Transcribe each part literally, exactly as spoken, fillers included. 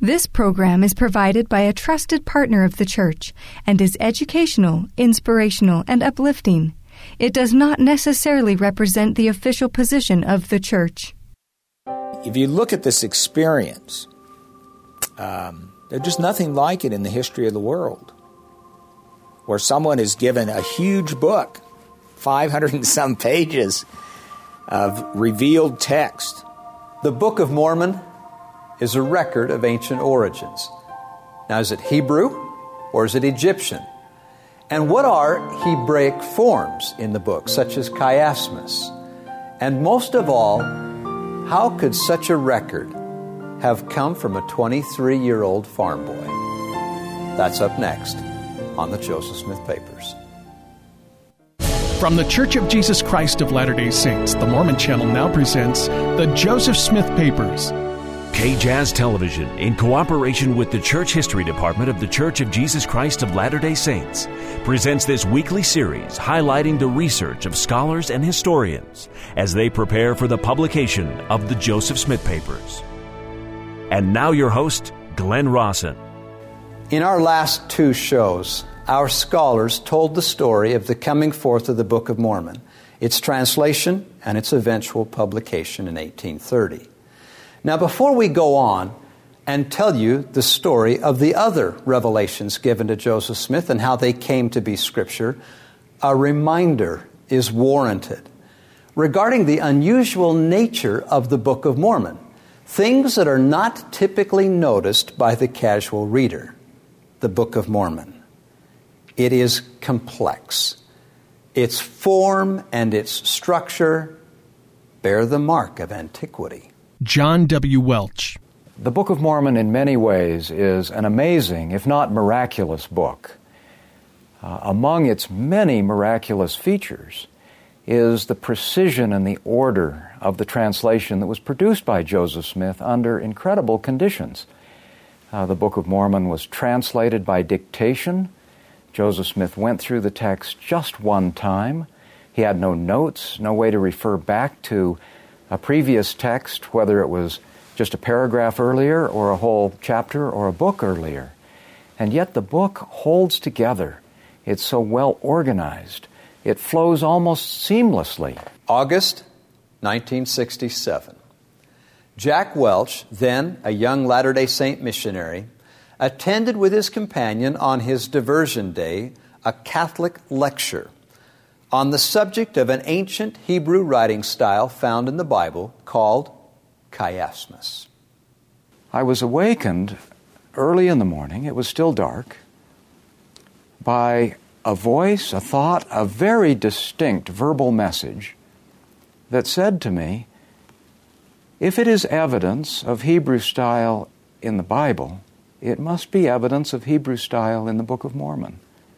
This program is provided by a trusted partner of the church and is educational, inspirational, and uplifting. It does not necessarily represent the official position of the church. If you look at this experience, um, there's just nothing like it in the history of the world, where someone is given a huge book, five hundred and some pages of revealed text. The Book of Mormon is a record of ancient origins. Now, is it Hebrew or is it Egyptian? And what are Hebraic forms in the book, such as chiasmus? And most of all, how could such a record have come from a twenty-three-year-old farm boy? That's up next on the Joseph Smith Papers. From the Church of Jesus Christ of Latter-day Saints, the Mormon Channel now presents the Joseph Smith Papers. K J A Z Television, in cooperation with the Church History Department of the Church of Jesus Christ of Latter-day Saints, presents this weekly series highlighting the research of scholars and historians as they prepare for the publication of the Joseph Smith Papers. And now your host, Glenn Rawson. In our last two shows, our scholars told the story of the coming forth of the Book of Mormon, its translation, and its eventual publication in eighteen thirty. Now, before we go on and tell you the story of the other revelations given to Joseph Smith and how they came to be Scripture, a reminder is warranted regarding the unusual nature of the Book of Mormon, things that are not typically noticed by the casual reader. The Book of Mormon. It is complex. Its form and its structure bear the mark of antiquity. John W. Welch. The Book of Mormon in many ways is an amazing, if not miraculous book. Uh, among its many miraculous features is the precision and the order of the translation that was produced by Joseph Smith under incredible conditions. Uh, the Book of Mormon was translated by dictation. Joseph Smith went through the text just one time. He had no notes, no way to refer back to a previous text, whether it was just a paragraph earlier or a whole chapter or a book earlier. And yet the book holds together. It's so well organized. It flows almost seamlessly. August nineteen sixty-seven. Jack Welch, then a young Latter-day Saint missionary, attended with his companion on his diversion day a Catholic lecture on the subject of an ancient Hebrew writing style found in the Bible called chiasmus. I was awakened early in the morning, it was still dark, by a voice, a thought, a very distinct verbal message that said to me, if it is evidence of Hebrew style in the Bible, it must be evidence of Hebrew style in the Book of Mormon.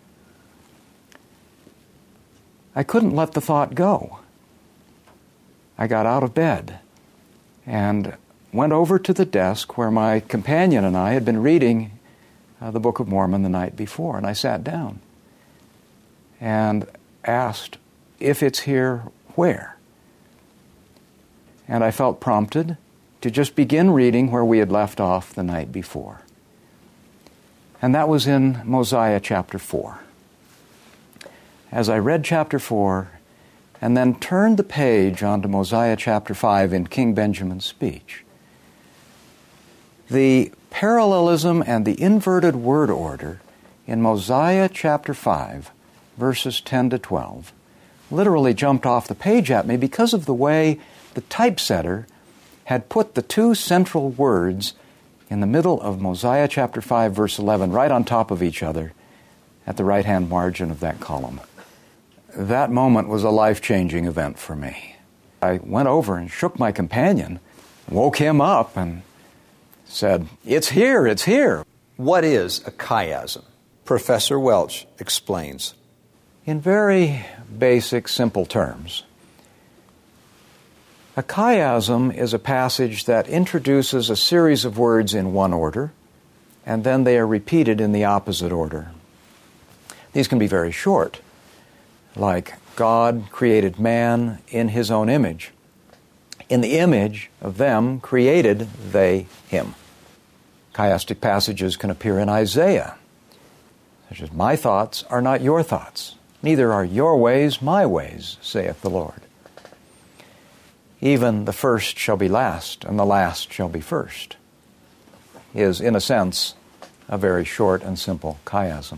I couldn't let the thought go. I got out of bed and went over to the desk where my companion and I had been reading uh, the Book of Mormon the night before, and I sat down and asked, if it's here, where? And I felt prompted to just begin reading where we had left off the night before. And that was in Mosiah chapter four. As I read chapter four and then turned the page onto Mosiah chapter five in King Benjamin's speech, the parallelism and the inverted word order in Mosiah chapter five, verses ten to twelve, literally jumped off the page at me because of the way the typesetter had put the two central words in the middle of Mosiah chapter five, verse eleven, right on top of each other at the right-hand margin of that column. That moment was a life-changing event for me. I went over and shook my companion, woke him up, and said, it's here, it's here. What is a chiasm? Professor Welch explains. In very basic, simple terms, a chiasm is a passage that introduces a series of words in one order, and then they are repeated in the opposite order. These can be very short, like God created man in his own image. In the image of them created they him. Chiastic passages can appear in Isaiah, such as, "My thoughts are not your thoughts, neither are your ways my ways, saith the Lord." Even the first shall be last, and the last shall be first, is, in a sense, a very short and simple chiasm.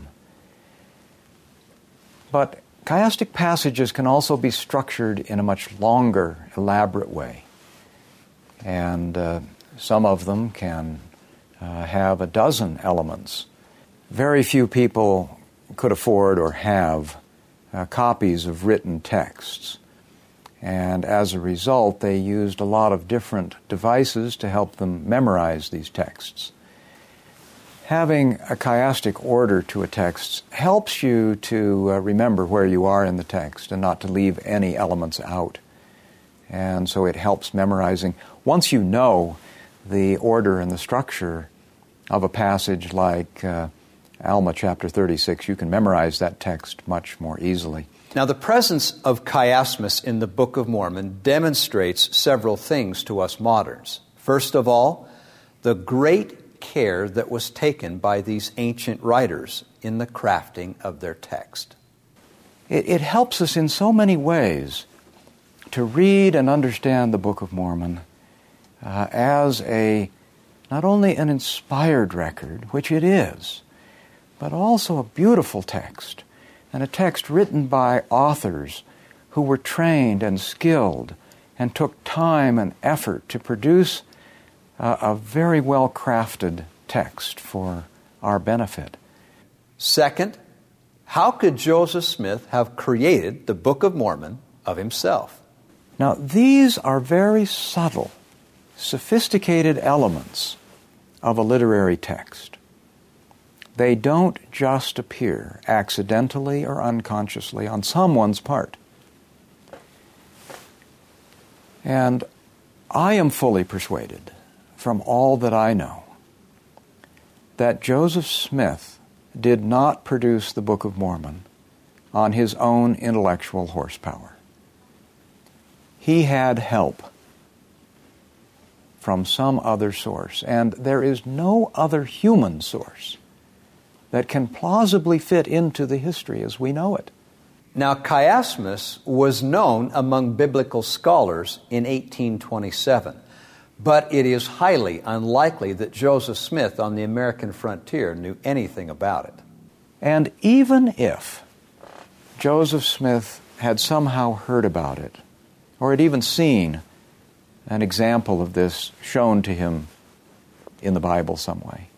But chiastic passages can also be structured in a much longer, elaborate way. And uh, some of them can uh, have a dozen elements. Very few people could afford or have uh, copies of written texts. And as a result, they used a lot of different devices to help them memorize these texts. Having a chiastic order to a text helps you to uh, remember where you are in the text and not to leave any elements out. And so it helps memorizing. Once you know the order and the structure of a passage like uh, Alma chapter thirty-six, you can memorize that text much more easily. Now, the presence of chiasmus in the Book of Mormon demonstrates several things to us moderns. First of all, the great care that was taken by these ancient writers in the crafting of their text. It, it helps us in so many ways to read and understand the Book of Mormon uh, as a not only an inspired record, which it is, but also a beautiful text, and a text written by authors who were trained and skilled and took time and effort to produce uh, a very well-crafted text for our benefit. Second, how could Joseph Smith have created the Book of Mormon of himself? Now, these are very subtle, sophisticated elements of a literary text. They don't just appear accidentally or unconsciously on someone's part. And I am fully persuaded, from all that I know, that Joseph Smith did not produce the Book of Mormon on his own intellectual horsepower. He had help from some other source, and there is no other human source that can plausibly fit into the history as we know it. Now, chiasmus was known among biblical scholars in eighteen twenty-seven, but it is highly unlikely that Joseph Smith on the American frontier knew anything about it. And even if Joseph Smith had somehow heard about it, or had even seen an example of this shown to him in the Bible some way,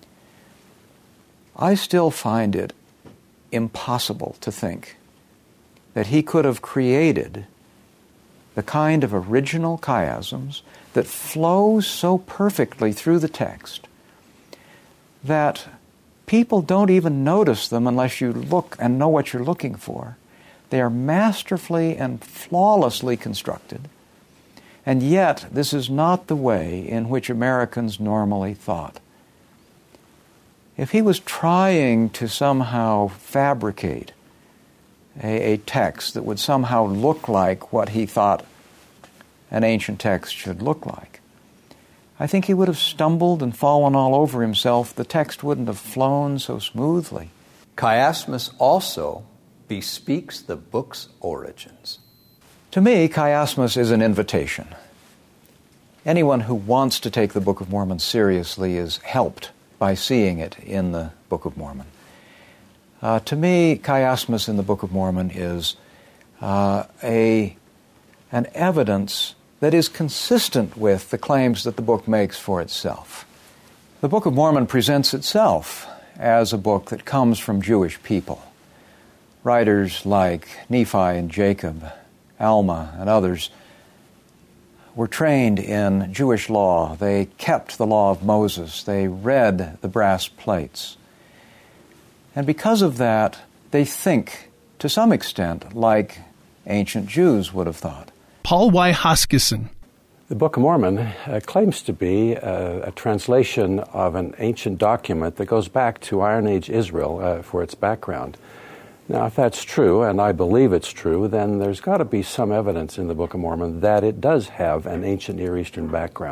I still find it impossible to think that he could have created the kind of original chiasms that flow so perfectly through the text that people don't even notice them unless you look and know what you're looking for. They are masterfully and flawlessly constructed, and yet this is not the way in which Americans normally thought. If he was trying to somehow fabricate a, a text that would somehow look like what he thought an ancient text should look like, I think he would have stumbled and fallen all over himself. The text wouldn't have flown so smoothly. Chiasmus also bespeaks the book's origins. To me, chiasmus is an invitation. Anyone who wants to take the Book of Mormon seriously is helped by seeing it in the Book of Mormon. Uh, to me, chiasmus in the Book of Mormon is uh, a an evidence that is consistent with the claims that the book makes for itself. The Book of Mormon presents itself as a book that comes from Jewish people. Writers like Nephi and Jacob, Alma, and others were trained in Jewish law. They kept the law of Moses. They read the brass plates. And because of that, they think, to some extent, like ancient Jews would have thought. Paul Y. Hoskisson. The Book of Mormon uh, claims to be a, a translation of an ancient document that goes back to Iron Age Israel uh, for its background. Now, if that's true, and I believe it's true, then there's got to be some evidence in the Book of Mormon that it does have an ancient Near Eastern background.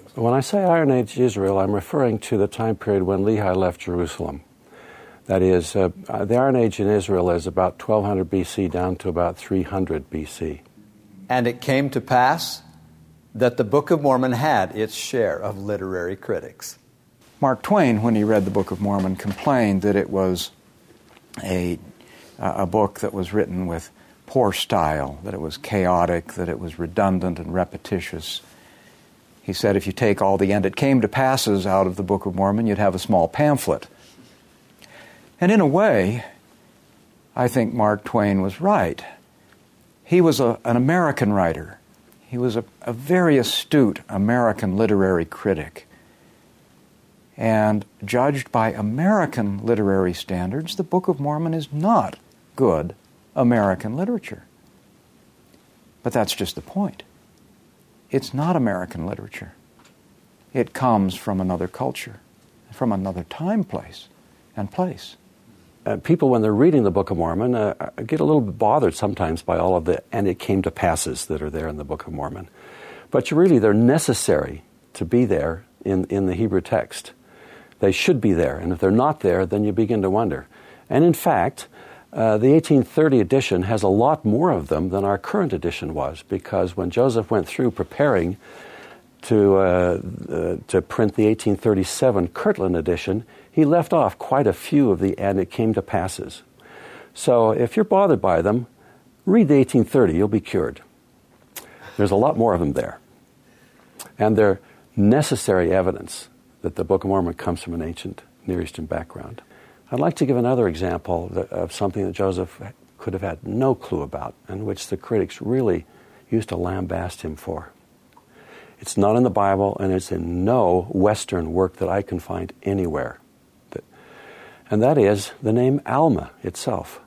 When I say Iron Age Israel, I'm referring to the time period when Lehi left Jerusalem. That is, uh, the Iron Age in Israel is about twelve hundred B C down to about three hundred B C. And it came to pass that the Book of Mormon had its share of literary critics. Mark Twain, when he read the Book of Mormon, complained that it was a, a book that was written with poor style, that it was chaotic, that it was redundant and repetitious. He said if you take all the "and it came to passes" out of the Book of Mormon, you'd have a small pamphlet. And in a way, I think Mark Twain was right. He was a, an American writer. He was a, a very astute American literary critic. And judged by American literary standards, the Book of Mormon is not good American literature. But that's just the point. It's not American literature. It comes from another culture, from another time, place, and place. Uh, people, when they're reading the Book of Mormon, uh, get a little bit bothered sometimes by all of the "and it came to passes" that are there in the Book of Mormon. But really, they're necessary to be there in, in the Hebrew text. They should be there, and if they're not there, then you begin to wonder. And in fact, uh, the eighteen thirty edition has a lot more of them than our current edition was, because when Joseph went through preparing to uh, uh, to print the eighteen thirty-seven Kirtland edition, he left off quite a few of the "and it came to passes." So if you're bothered by them, read the eighteen thirty, you'll be cured. There's a lot more of them there. And they're necessary evidence that the Book of Mormon comes from an ancient Near Eastern background. I'd like to give another example that, of something that Joseph could have had no clue about, and which the critics really used to lambaste him for. It's not in the Bible, and it's in no Western work that I can find anywhere. And that is the name Alma itself.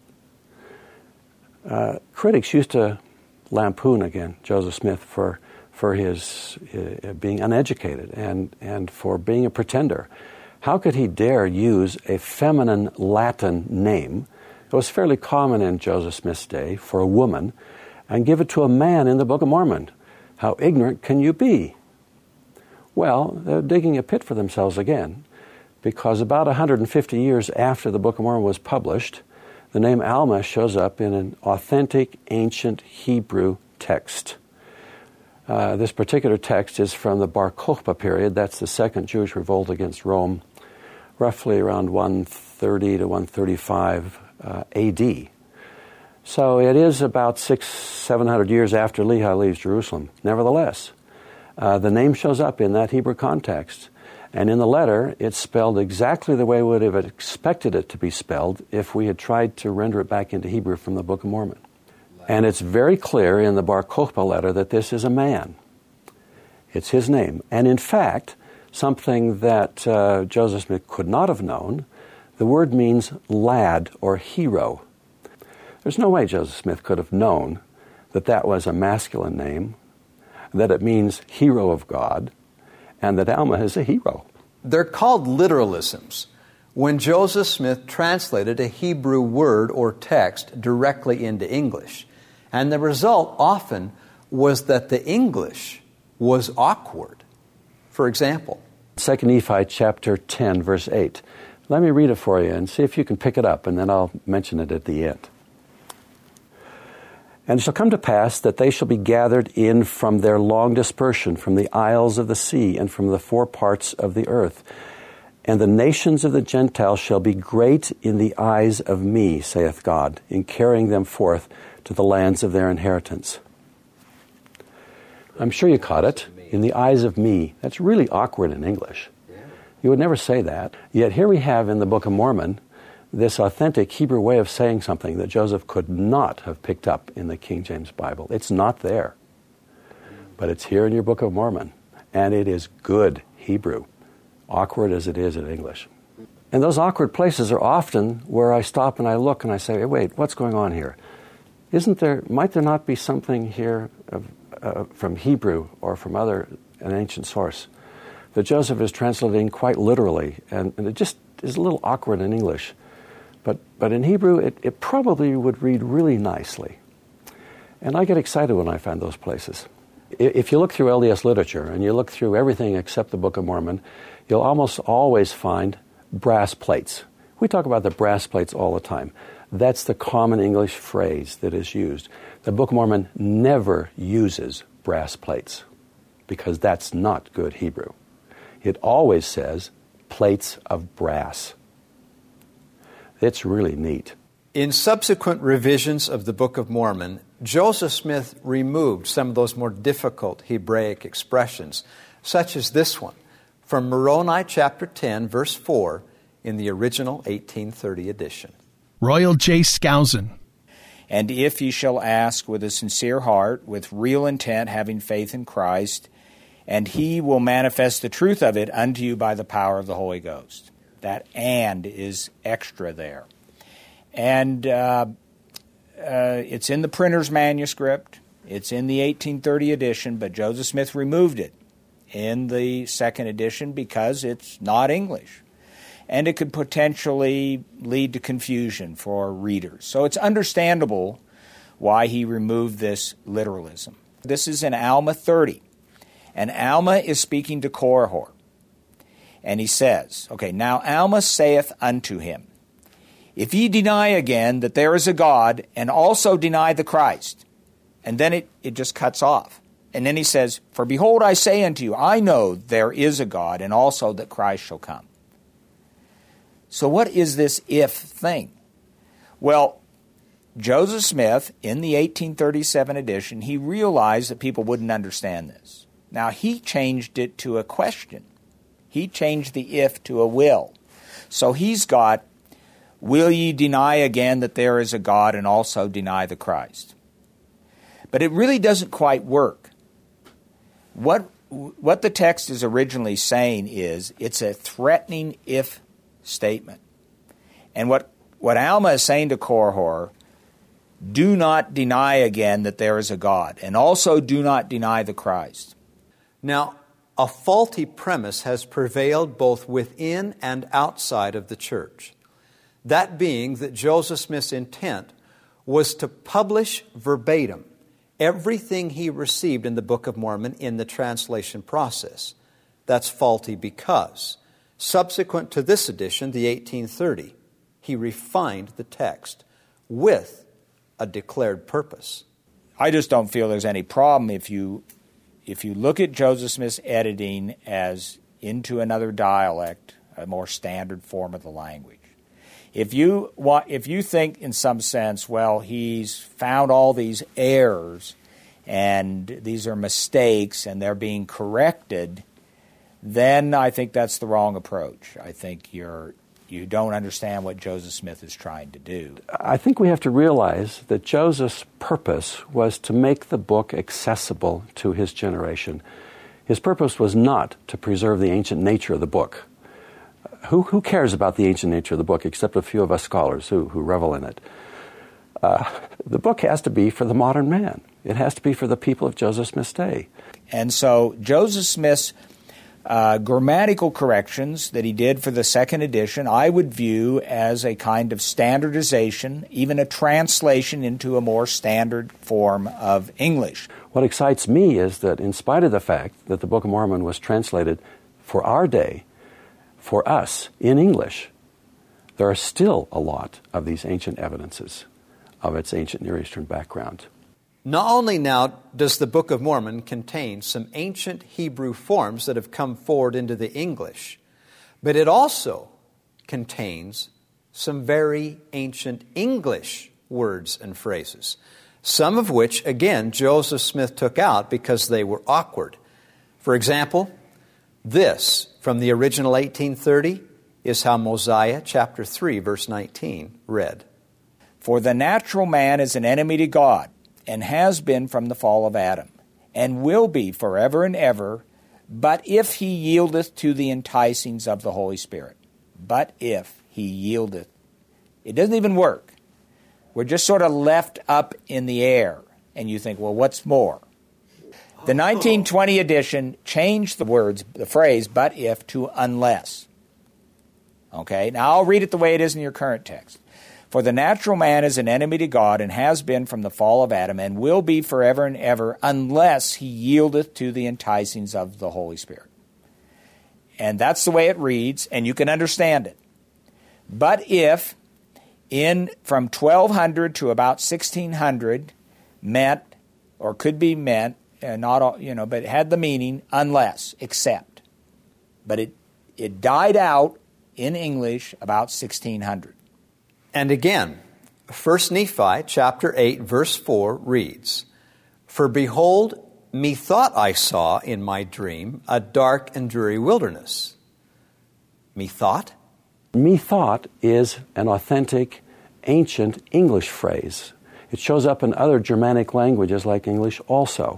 Uh, critics used to lampoon, again, Joseph Smith for for his uh, being uneducated and, and for being a pretender. How could he dare use a feminine Latin name? It was fairly common in Joseph Smith's day for a woman, and give it to a man in the Book of Mormon. How ignorant can you be? Well, they're digging a pit for themselves again, because about one hundred fifty years after the Book of Mormon was published, the name Alma shows up in an authentic ancient Hebrew text. Uh, this particular text is from the Bar Kokhba period. That's the second Jewish revolt against Rome, roughly around one thirty to one thirty-five uh, A D. So it is about six, seven hundred years after Lehi leaves Jerusalem. Nevertheless, uh, the name shows up in that Hebrew context. And in the letter, it's spelled exactly the way we would have expected it to be spelled if we had tried to render it back into Hebrew from the Book of Mormon. And it's very clear in the Bar Kokhba letter that this is a man. It's his name. And in fact, something that uh, Joseph Smith could not have known, the word means lad or hero. There's no way Joseph Smith could have known that that was a masculine name, that it means hero of God, and that Alma is a hero. They're called literalisms. When Joseph Smith translated a Hebrew word or text directly into English, and the result often was that the English was awkward. For example, Second Nephi chapter ten, verse eight. Let me read it for you and see if you can pick it up, and then I'll mention it at the end. And it shall come to pass that they shall be gathered in from their long dispersion, from the isles of the sea, and from the four parts of the earth. And the nations of the Gentiles shall be great in the eyes of me, saith God, in carrying them forth to the lands of their inheritance. I'm sure you caught it. In the eyes of me. That's really awkward in English. You would never say that. Yet here we have in the Book of Mormon this authentic Hebrew way of saying something that Joseph could not have picked up in the King James Bible. It's not there. But it's here in your Book of Mormon. And it is good Hebrew, awkward as it is in English. And those awkward places are often where I stop and I look and I say, hey, wait, what's going on here? Isn't there, might there not be something here of, uh, from Hebrew or from other, an ancient source that Joseph is translating quite literally, and, and it just is a little awkward in English. But but in Hebrew, it, it probably would read really nicely. And I get excited when I find those places. If you look through L D S literature and you look through everything except the Book of Mormon, you'll almost always find brass plates. We talk about the brass plates all the time. That's the common English phrase that is used. The Book of Mormon never uses brass plates because that's not good Hebrew. It always says plates of brass. It's really neat. In subsequent revisions of the Book of Mormon, Joseph Smith removed some of those more difficult Hebraic expressions, such as this one from Moroni chapter ten, verse four, in the original eighteen thirty edition. Royal J. Skousen. And if ye shall ask with a sincere heart, with real intent, having faith in Christ, and he will manifest the truth of it unto you by the power of the Holy Ghost. That "and" is extra there. And uh, uh, it's in the printer's manuscript. It's in the eighteen thirty edition, but Joseph Smith removed it in the second edition because it's not English. And it could potentially lead to confusion for readers. So it's understandable why he removed this literalism. This is in Alma thirty. And Alma is speaking to Korihor. And he says, okay, now Alma saith unto him, if ye deny again that there is a God, and also deny the Christ. And then it, it just cuts off. And then he says, for behold, I say unto you, I know there is a God, and also that Christ shall come. So what is this if thing? Well, Joseph Smith, in the eighteen thirty-seven edition, he realized that people wouldn't understand this. Now, he changed it to a question. He changed the if to a will. So he's got, will ye deny again that there is a God and also deny the Christ? But it really doesn't quite work. What, what the text is originally saying is it's a threatening if statement. And what, what Alma is saying to Korihor, do not deny again that there is a God, and also do not deny the Christ. Now, a faulty premise has prevailed both within and outside of the church. That being that Joseph Smith's intent was to publish verbatim everything he received in the Book of Mormon in the translation process. That's faulty because, subsequent to this edition, the eighteen thirty, he refined the text with a declared purpose. I just don't feel there's any problem if you if you look at Joseph Smith's editing as into another dialect, a more standard form of the language. If you want, if you think in some sense, well, he's found all these errors and these are mistakes and they're being corrected, then I think that's the wrong approach. I think you're you don't understand what Joseph Smith is trying to do. I think we have to realize that Joseph's purpose was to make the book accessible to his generation. His purpose was not to preserve the ancient nature of the book. Who, who cares about the ancient nature of the book except a few of us scholars who, who revel in it? Uh, the book has to be for the modern man. It has to be for the people of Joseph Smith's day. And so Joseph Smith's Uh, grammatical corrections that he did for the second edition, I would view as a kind of standardization, even a translation into a more standard form of English. What excites me is that in spite of the fact that the Book of Mormon was translated for our day, for us, in English, there are still a lot of these ancient evidences of its ancient Near Eastern background. Not only now does the Book of Mormon contain some ancient Hebrew forms that have come forward into the English, but it also contains some very ancient English words and phrases, some of which, again, Joseph Smith took out because they were awkward. For example, this from the original eighteen thirty is how Mosiah chapter three, verse nineteen read. For the natural man is an enemy to God, and has been from the fall of Adam, and will be forever and ever, but if he yieldeth to the enticings of the Holy Spirit. But if he yieldeth. It doesn't even work. We're just sort of left up in the air, and you think, well, what's more? The nineteen twenty edition changed the words, the phrase, but if, to unless. Okay, now I'll read it the way it is in your current text. For the natural man is an enemy to God, and has been from the fall of Adam, and will be forever and ever, unless he yieldeth to the enticings of the Holy Spirit. And that's the way it reads, and you can understand it. But if in from twelve hundred to about sixteen hundred meant, or could be meant, uh, not all, you know, but it had the meaning unless, except. But it it died out in English about sixteen hundred. And again, First Nephi chapter eight, verse four reads, For behold, methought I saw in my dream a dark and dreary wilderness. Methought? Methought is an authentic, ancient English phrase. It shows up in other Germanic languages like English also.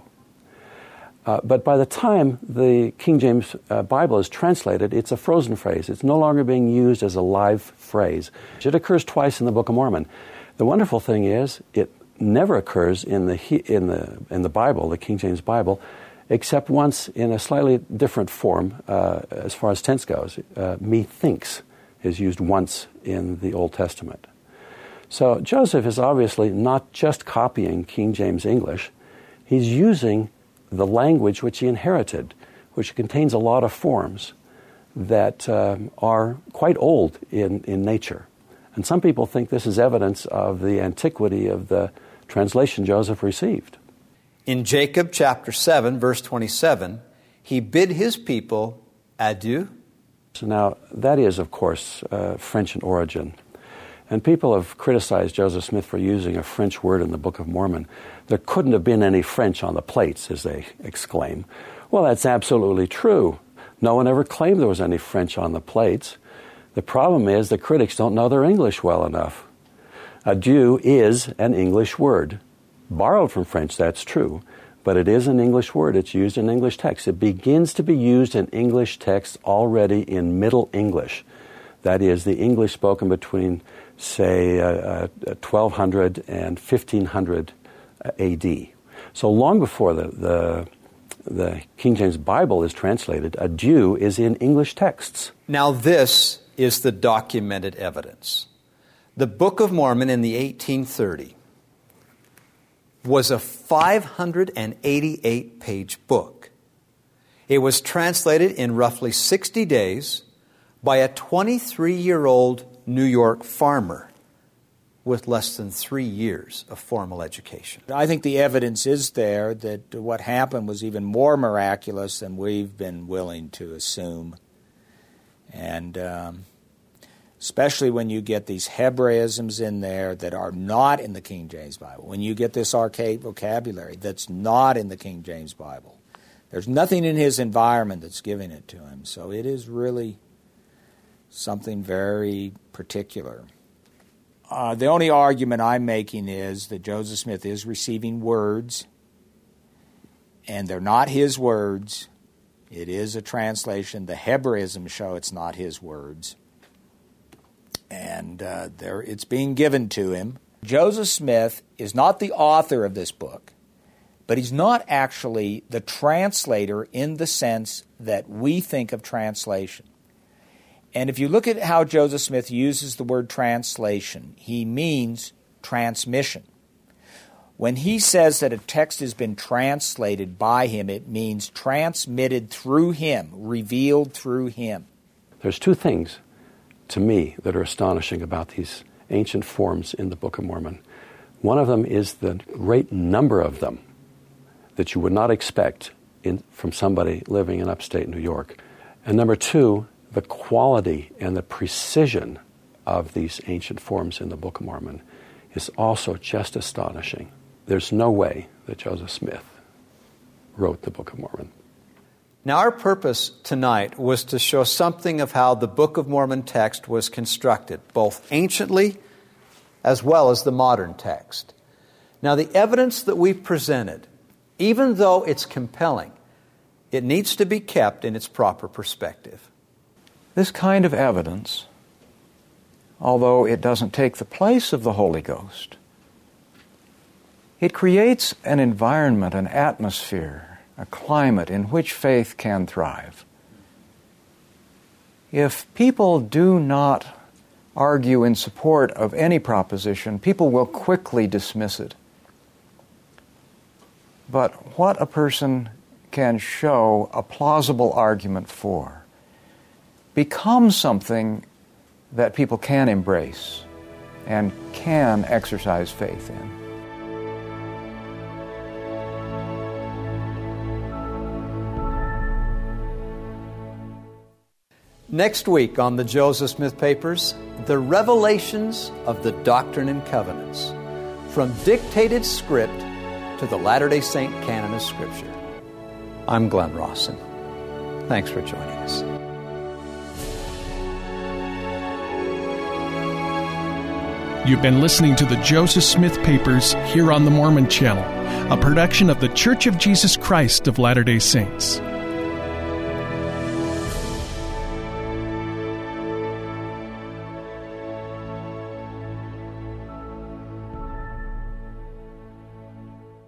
Uh, but by the time the King James uh, Bible is translated, it's a frozen phrase. It's no longer being used as a live phrase. It occurs twice in the Book of Mormon. The wonderful thing is, it never occurs in the in the in the Bible, the King James Bible, except once in a slightly different form uh, as far as tense goes. Uh, methinks is used once in the Old Testament. So Joseph is obviously not just copying King James English. He's using the language which he inherited, which contains a lot of forms that uh, are quite old in, in nature. And some people think this is evidence of the antiquity of the translation Joseph received. In Jacob chapter seven, verse twenty-seven, he bid his people adieu. So now, that is, of course, uh, French in origin. And people have criticized Joseph Smith for using a French word in the Book of Mormon. There couldn't have been any French on the plates, as they exclaim. Well, that's absolutely true. No one ever claimed there was any French on the plates. The problem is the critics don't know their English well enough. Adieu is an English word. Borrowed from French, that's true. But it is an English word. It's used in English text. It begins to be used in English text already in Middle English. That is, the English spoken between, say, uh, uh, twelve hundred and fifteen hundred A D. So long before the, the, the King James Bible is translated, adieu is in English texts. Now this is the documented evidence. The Book of Mormon in the eighteen thirty was a five hundred eighty-eight page book. It was translated in roughly sixty days by a twenty-three-year-old New York farmer with less than three years of formal education. I think the evidence is there that what happened was even more miraculous than we've been willing to assume. And um, especially when you get these Hebraisms in there that are not in the King James Bible, when you get this archaic vocabulary that's not in the King James Bible. There's nothing in his environment that's giving it to him. So it is really something very particular. Uh, the only argument I'm making is that Joseph Smith is receiving words, and they're not his words. It is a translation. The Hebraisms show it's not his words. And uh, there, it's being given to him. Joseph Smith is not the author of this book, but he's not actually the translator in the sense that we think of translation. And if you look at how Joseph Smith uses the word translation, he means transmission. When he says that a text has been translated by him, it means transmitted through him, revealed through him. There's two things to me that are astonishing about these ancient forms in the Book of Mormon. One of them is the great number of them that you would not expect in, from somebody living in upstate New York. And number two, the quality and the precision of these ancient forms in the Book of Mormon is also just astonishing. There's no way that Joseph Smith wrote the Book of Mormon. Now, our purpose tonight was to show something of how the Book of Mormon text was constructed, both anciently as well as the modern text. Now, the evidence that we've presented, even though it's compelling, it needs to be kept in its proper perspective. This kind of evidence, although it doesn't take the place of the Holy Ghost, it creates an environment, an atmosphere, a climate in which faith can thrive. If people do not argue in support of any proposition, people will quickly dismiss it. But what a person can show a plausible argument for becomes something that people can embrace and can exercise faith in. Next week on the Joseph Smith Papers, the revelations of the Doctrine and Covenants, from dictated script to the Latter-day Saint canon of Scripture. I'm Glenn Rawson. Thanks for joining us. You've been listening to the Joseph Smith Papers here on the Mormon Channel, a production of the Church of Jesus Christ of Latter-day Saints.